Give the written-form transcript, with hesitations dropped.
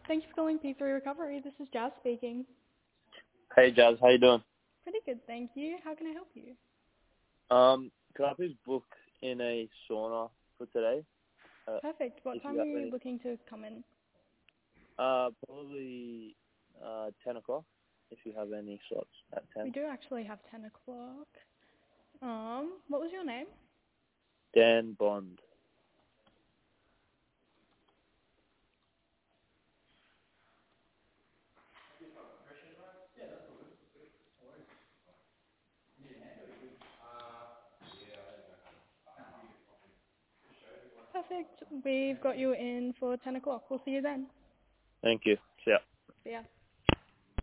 Thank you for calling P3 Recovery. This is Jazz speaking. Hey Jazz, how you doing? Pretty good, thank you. How can I help you? Could I please book in a sauna for today? Perfect. What time are you looking to come in? Probably 10 o'clock, if you have any slots at 10. We do actually have 10 o'clock. What was your name? Dan Bond. Perfect. We've got you in for 10 o'clock. We'll see you then. Thank you. See ya. See ya.